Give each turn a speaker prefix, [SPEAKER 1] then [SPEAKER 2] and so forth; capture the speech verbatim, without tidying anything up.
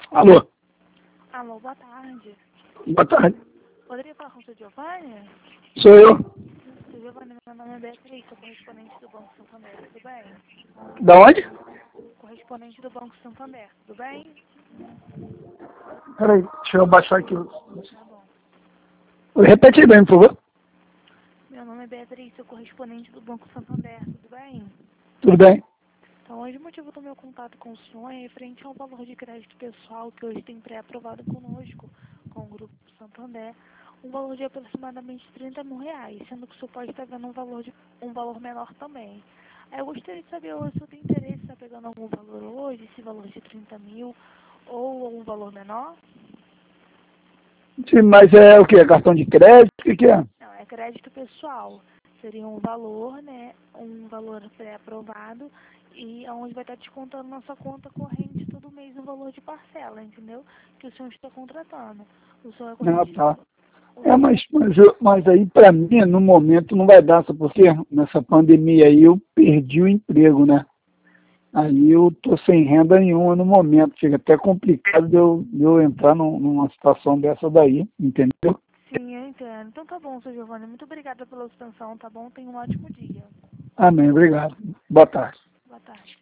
[SPEAKER 1] Alô?
[SPEAKER 2] Alô, boa tarde.
[SPEAKER 1] Boa tarde.
[SPEAKER 2] Poderia falar com o seu Giovanni?
[SPEAKER 1] Sou eu.
[SPEAKER 2] Seu Giovanni, meu nome é Beatriz, sou correspondente do Banco Santander, tudo bem?
[SPEAKER 1] Da onde?
[SPEAKER 2] Correspondente do Banco Santander, tudo bem?
[SPEAKER 1] Peraí, deixa eu baixar aqui.
[SPEAKER 2] Tá bom.
[SPEAKER 1] Repete aí bem, por favor.
[SPEAKER 2] Meu nome é Beatriz, sou correspondente do Banco Santander, tudo bem?
[SPEAKER 1] Tudo bem?
[SPEAKER 2] Então, hoje o motivo do meu contato com o senhor é referente ao valor de crédito pessoal que hoje tem pré-aprovado conosco, com o Grupo Santander, um valor de aproximadamente trinta mil reais, sendo que o senhor pode estar vendo um valor, de, um valor menor também. Aí eu gostaria de saber se o senhor tem interesse em estar pegando algum valor hoje, esse valor de trinta mil, ou algum valor menor?
[SPEAKER 1] Sim, mas é o quê? Cartão de crédito? O que, que é?
[SPEAKER 2] Não, é crédito pessoal. Seria um valor, né, um valor pré-aprovado e onde vai estar descontando na sua conta corrente todo mês o valor de parcela, entendeu? Que o senhor está contratando. O senhor é
[SPEAKER 1] Ah,
[SPEAKER 2] corrente,
[SPEAKER 1] tá.
[SPEAKER 2] o
[SPEAKER 1] É,
[SPEAKER 2] senhor
[SPEAKER 1] mas,
[SPEAKER 2] é,
[SPEAKER 1] mas, eu- mas aí para mim, no momento, não vai dar, sabe por quê? Nessa pandemia aí eu perdi o emprego, né? Aí eu tô sem renda nenhuma no momento. Fica até complicado de eu, de eu entrar num- numa situação dessa daí, entendeu?
[SPEAKER 2] sim, eu entendo. Então tá bom, seu Giovanni. Muito obrigada pela sua atenção, tá bom? Tenha um ótimo dia.
[SPEAKER 1] Amém, obrigado. Boa tarde.
[SPEAKER 2] Boa tarde.